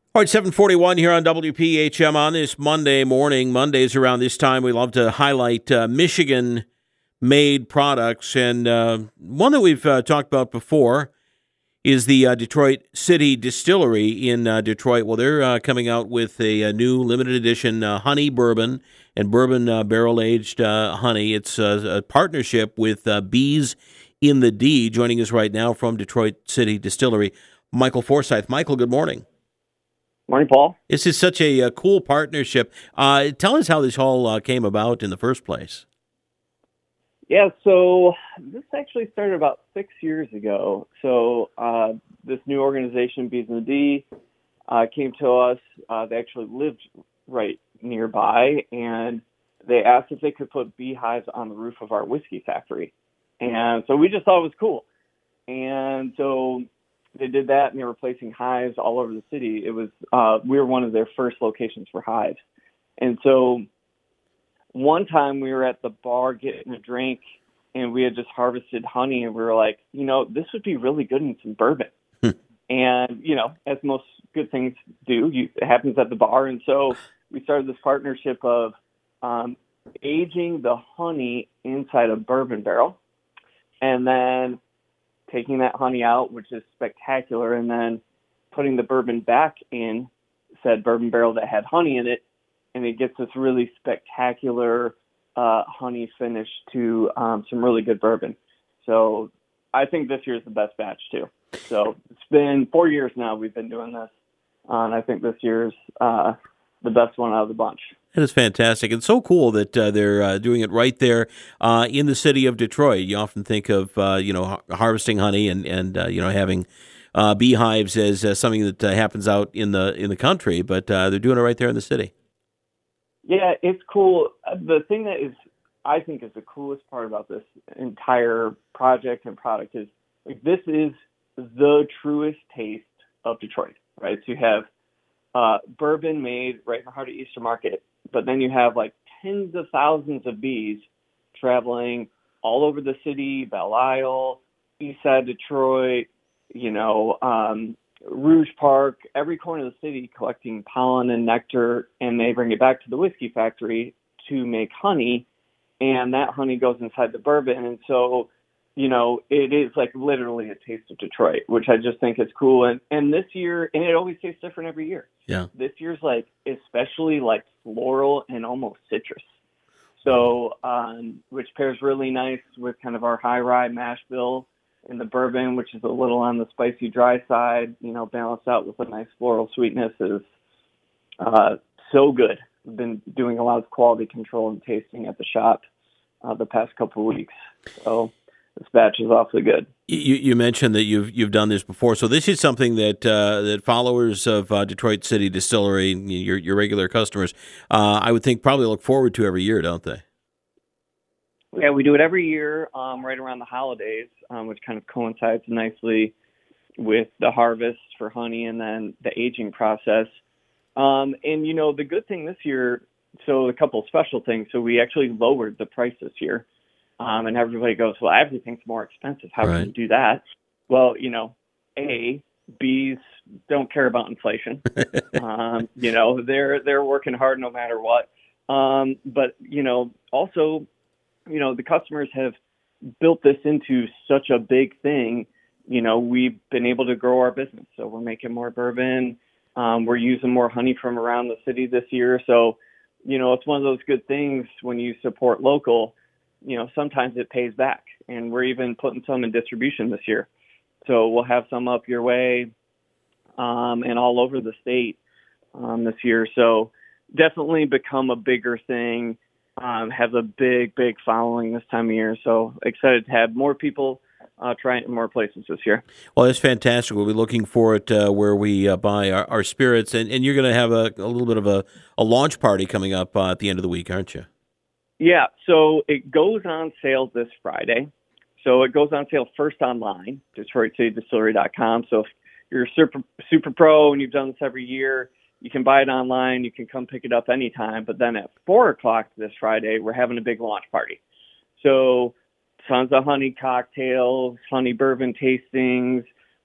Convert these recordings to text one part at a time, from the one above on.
All right, 741 here on WPHM on this Monday morning. Mondays around this time, we love to highlight Michigan-made products. And one that we've talked about before is the Detroit City Distillery in Detroit. Well, they're coming out with a new limited edition honey bourbon and bourbon barrel-aged honey. It's a partnership with Bees in the D. Joining us right now from Detroit City Distillery, Michael Forsyth. Michael, good morning. Morning, Paul. This is such a cool partnership. Tell us how this all came about in the first place. Yeah, so this actually started about 6 years ago. So this new organization, Bees in the D, came to us. They actually lived right nearby, and they asked if they could put beehives on the roof of our whiskey factory. And so we just thought it was cool. And so they did that, and they were placing hives all over the city. It was we were one of their first locations for hives. And so one time we were at the bar getting a drink, and we had just harvested honey, and we were like, this would be really good in some bourbon. And, as most good things do, it happens at the bar. And so we started this partnership of aging the honey inside a bourbon barrel, and then taking that honey out, which is spectacular, and then putting the bourbon back in said bourbon barrel that had honey in it, and it gets this really spectacular honey finish to some really good bourbon. So I think this year's the best batch, too. So it's been 4 years now we've been doing this, and I think this year's the best one out of the bunch. That is fantastic. It's so cool that they're doing it right there in the city of Detroit. You often think of harvesting honey and having beehives as something that happens out in the country, but they're doing it right there in the city. Yeah, it's cool. The thing that I think is the coolest part about this entire project and product is this is the truest taste of Detroit, right? So you have bourbon made right in the heart of Eastern Market, but then you have like tens of thousands of bees traveling all over the city, Belle Isle, East Side Detroit, Rouge Park, every corner of the city collecting pollen and nectar, and they bring it back to the whiskey factory to make honey, and that honey goes inside the bourbon. And so, it is like literally a taste of Detroit, which I just think is cool. And this year, and it always tastes different every year. Yeah. This year's especially floral and almost citrus. So, which pairs really nice with kind of our high rye mash bill and the bourbon, which is a little on the spicy dry side, balanced out with a nice floral sweetness is so good. We've been doing a lot of quality control and tasting at the shop the past couple of weeks. So this batch is awfully good. You mentioned that you've done this before, so this is something that that followers of Detroit City Distillery, your regular customers, I would think probably look forward to every year, don't they? Yeah, we do it every year, right around the holidays, which kind of coincides nicely with the harvest for honey and then the aging process. And the good thing this year, so a couple of special things. So we actually lowered the price this year. And everybody goes, well, everything's more expensive. How can you do that? Well, bees don't care about inflation. They're working hard no matter what. But also, the customers have built this into such a big thing. We've been able to grow our business. So we're making more bourbon. We're using more honey from around the city this year. So, it's one of those good things when you support local. Sometimes it pays back, and we're even putting some in distribution this year. So we'll have some up your way and all over the state this year. So definitely become a bigger thing, has a big, big following this time of year. So excited to have more people try it in more places this year. Well, that's fantastic. We'll be looking for it where we buy our spirits. And you're going to have a little bit of a launch party coming up at the end of the week, aren't you? Yeah, so it goes on sale this Friday. So it goes on sale first online, DetroitCityDistillery.com. So if you're a super pro and you've done this every year, you can buy it online. You can come pick it up anytime. But then at 4 o'clock this Friday, we're having a big launch party. So tons of honey cocktails, honey bourbon tastings.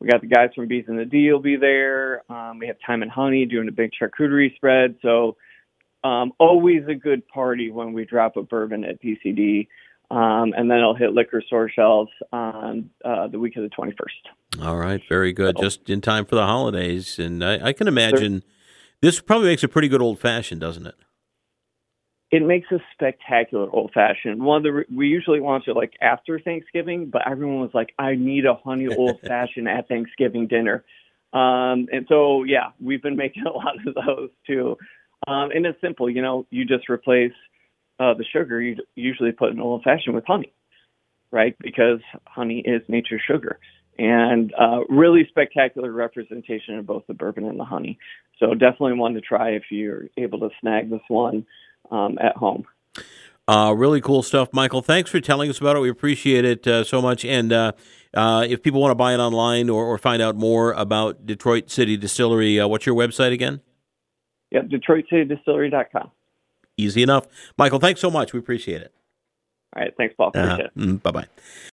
We got the guys from Bees and the D will be there. We have Time and Honey doing a big charcuterie spread. So always a good party when we drop a bourbon at PCD. And then it'll hit liquor store shelves on the week of the 21st. All right, very good. Just in time for the holidays. And I can imagine this probably makes a pretty good old-fashioned, doesn't it? It makes a spectacular old-fashioned. We usually launch it like after Thanksgiving, but everyone was like, I need a honey old-fashioned at Thanksgiving dinner. And so, yeah, we've been making a lot of those too. And it's simple, you just replace the sugar. You usually put an old-fashioned with honey, right? Because honey is nature's sugar. And really spectacular representation of both the bourbon and the honey. So definitely one to try if you're able to snag this one at home. Really cool stuff, Michael. Thanks for telling us about it. We appreciate it so much. And if people want to buy it online or find out more about Detroit City Distillery, what's your website again? Yep, DetroitCityDistillery.com. Easy enough. Michael, thanks so much. We appreciate it. All right. Thanks, Paul. Appreciate it. Bye-bye.